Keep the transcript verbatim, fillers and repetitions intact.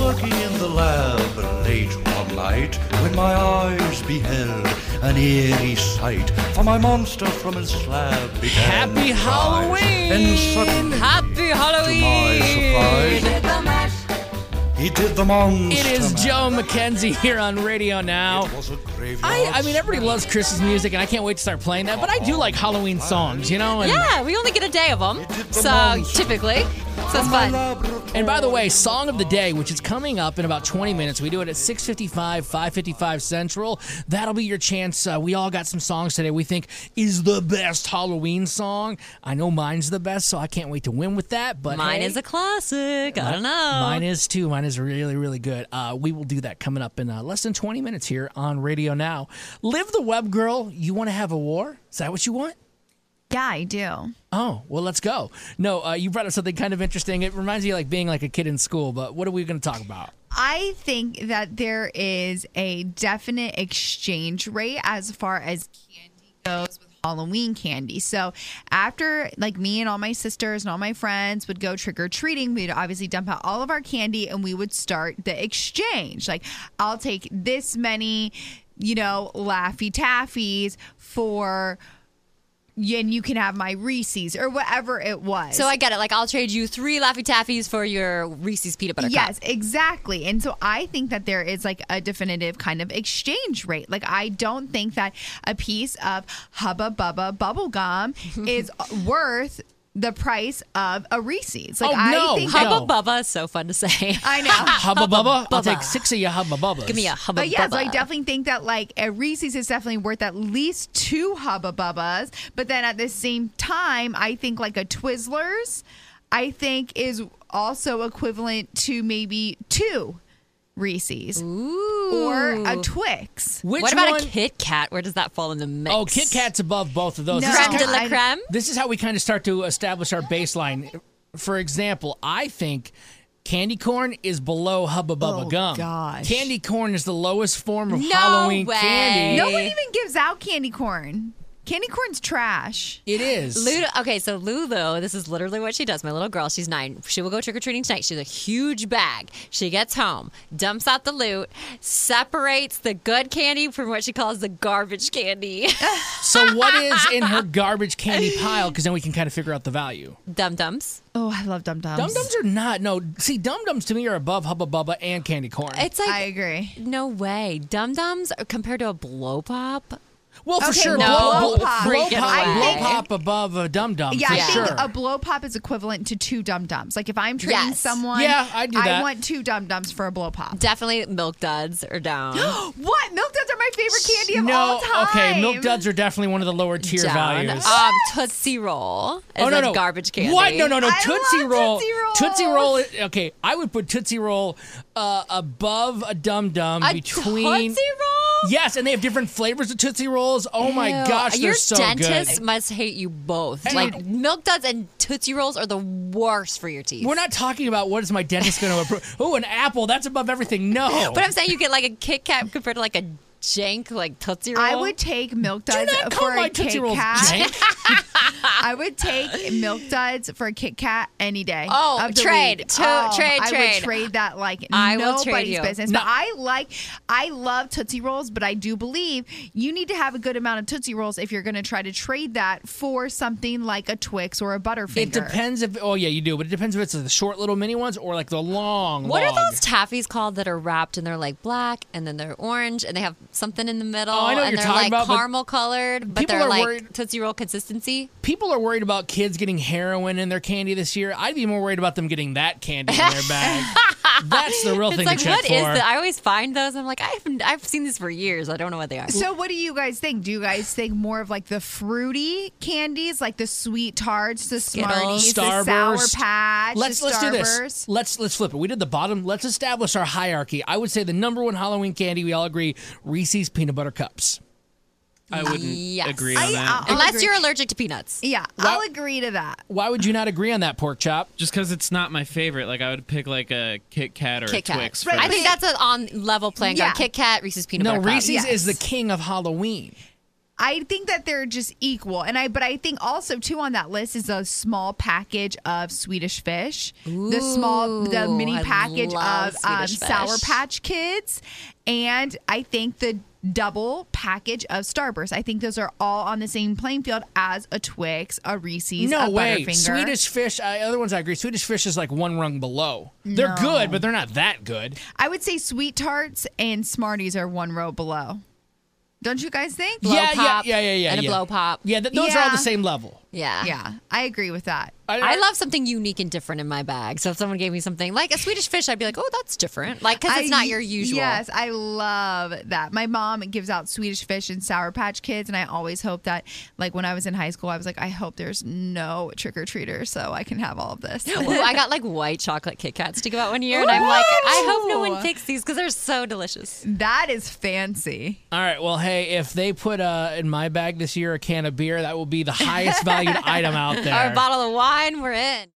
working in the lab late one night when my eyes beheld an eerie sight. For my monster from his slab began Happy to rise. Halloween! And suddenly, Happy Halloween! to my surprise, he did the monster It is mash. Joe McKenzie here on Radio Now. It was a graveyard I, I mean, everybody loves Christmas music, and I can't wait to start playing that. But I do like Halloween songs, you know. And, Yeah, we only get a day of them, did the so monster. typically, so it's fun. and by the way, Song of the Day, which is coming up in about twenty minutes. We do it at six fifty-five, five fifty-five Central. That'll be your chance. Uh, we all got some songs today we think is the best Halloween song. I know mine's the best, so I can't wait to win with that. But Mine hey, is a classic. I don't know. Mine is too. Mine is really, really good. Uh, we will do that coming up in uh, less than twenty minutes here on Radio Now. Live the Web Girl. You want to have a war? Is that what you want? Yeah, I do. Oh, well, let's go. No, uh, you brought up something kind of interesting. It reminds me of like being like a kid in school, but what are we going to talk about? I think that there is a definite exchange rate as far as candy goes with Halloween candy. So after like me and all my sisters and all my friends would go trick or treating, we'd obviously dump out all of our candy and we would start the exchange. Like, I'll take this many, you know, Laffy Taffies for, and you can have my Reese's or whatever it was. So I get it. Like, I'll trade you three Laffy Taffies for your Reese's peanut butter Yes, cup. exactly. And so I think that there is like a definitive kind of exchange rate. Like, I don't think that a piece of Hubba Bubba bubble gum is worth the price of a Reese's. Like, Oh, no. I think Hubba No. Bubba is so fun to say. I know. Hubba Bubba? I'll Bubba. take six of your Hubba Bubbas. Give me a Hubba But yes, Bubba. I definitely think that like a Reese's is definitely worth at least two Hubba Bubbas. But then at the same time, I think like a Twizzlers, I think is also equivalent to maybe two Reese's Ooh. or a Twix. Which what about one? a Kit Kat? Where does that fall in the mix? Oh, Kit Kat's above both of those. No. This, is Creme kind de of, la I- creme? this is how we kind of start to establish our baseline. For example, I think candy corn is below Hubba Bubba Oh, gum. gosh. Candy corn is the lowest form of No Halloween way. candy. No one even gives out candy corn. Candy corn's trash. It is. Lulu, okay, so Lulu, this is literally what she does. My little girl, she's nine. She will go trick or treating tonight. She has a huge bag. She gets home, dumps out the loot, separates the good candy from what she calls the garbage candy. So what is in her garbage candy pile? Because then we can kind of figure out the value. Dum Dums. Oh, I love Dum Dums. Dum Dums are not. No, see, Dum Dums to me are above Hubba Bubba and candy corn. It's like, I agree. no way. Dum Dums compared to a blow pop. Well, for Okay, sure, no, blow, blow, pop. blow, Freaking pop, away. blow pop above a Dum Dum. Yeah, for I think sure. a blow pop is equivalent to two Dum Dums. Like if I'm trading Yes. someone, Yeah, I'd do that. I want two Dum Dums for a blow pop. Definitely Milk Duds are down. What? Milk Duds are my favorite candy of no, all time. okay, Milk Duds are definitely one of the lower tier down. values. Um, Tootsie Roll is oh no, a no, garbage candy. What? No, no, no. I Tootsie love Roll. Tootsie Roll. Tootsie Roll. is- Okay, I would put Tootsie Roll uh, above a Dum Dum A between. Tootsie Roll? Yes, and they have different flavors of Tootsie Rolls. Oh my Ew. gosh, they're Your so dentist good. must hate you both. Dude. Like Milk Duds and Tootsie Rolls are the worst for your teeth. We're not talking about what is my dentist going to approve. Oh, an apple. That's above everything. No. But I'm saying you get like a Kit Kat compared to like a jank like Tootsie Roll. I would take Milk Do Duds not call for my a Tootsie Kit Rolls Kat. jank. I would take Milk Duds for a Kit Kat any day. Oh, of the trade. week. To- oh, trade, I trade. would trade that like I will nobody's trade you. business. No. But I like, I love Tootsie Rolls, but I do believe you need to have a good amount of Tootsie Rolls if you're going to try to trade that for something like a Twix or a Butterfinger. It depends if. Oh yeah, you do. But it depends if it's the short little mini ones or like the long. What log. are those taffies called that are wrapped and they're like black and then they're orange and they have something in the middle Oh, I know what and you're they're talking like about, but caramel colored, but people they're are like worried- Tootsie Roll consistency? People are worried about kids getting heroin in their candy this year. I'd be more worried about them getting that candy in their bag. That's the real It's thing like, to check what for. is that? I always find those. I'm like, I haven't, I've seen these for years. I don't know what they are. So what do you guys think? Do you guys think more of like the fruity candies, like the sweet tarts, the Skittles. Smarties, the Sour Starburst. Patch, Let's the let's do this. Starburst? Let's let's flip it. We did the bottom. Let's establish our hierarchy. I would say the number one Halloween candy. We all agree: Reese's peanut butter cups. I wouldn't Yes. agree on I- that. I'll Unless agree. you're allergic to peanuts. Yeah, Well- I'll agree to that. Why would you not agree on that, pork chop? Just because it's not my favorite. Like I would pick like a Kit Kat or Kit a Kat. Twix. Right, first. I think that's an on level playing Yeah. ground. Kit Kat, Reese's peanut No, butter cup. Reese's Yes. is the king of Halloween. I think that they're just equal, and I but I think also too on that list is a small package of Swedish Fish, the small the Ooh, mini I package love of um, Swedish Sour Fish. Patch Kids, and I think the double package of Starburst. I think those are all on the same playing field as a Twix, a Reese's, No a way. Butterfinger. Swedish Fish, uh, other ones I agree. Swedish Fish is like one rung below. They're No. good, but they're not that good. I would say Sweet Tarts and Smarties are one row below. Don't you guys think? Blow yeah, pop yeah, yeah, yeah, yeah. and a yeah. blow pop. Yeah, th- those are all Yeah. the same level. Yeah. Yeah, I agree with that. I love something unique and different in my bag. So if someone gave me something like a Swedish Fish, I'd be like, oh, that's different. Like, because it's I- not your usual. Yes, I love that. My mom gives out Swedish Fish and Sour Patch Kids, and I always hope that, like when I was in high school, I was like, I hope there's no trick or treaters so I can have all of this. Ooh, I got like white chocolate Kit Kats to give out one year, and I'm like, I hope no Ooh. one picks these because they're so delicious. That is fancy. All right, well, hey, if they put uh, in my bag this year a can of beer, that will be the highest valued item out there. Our bottle of wine, we're in.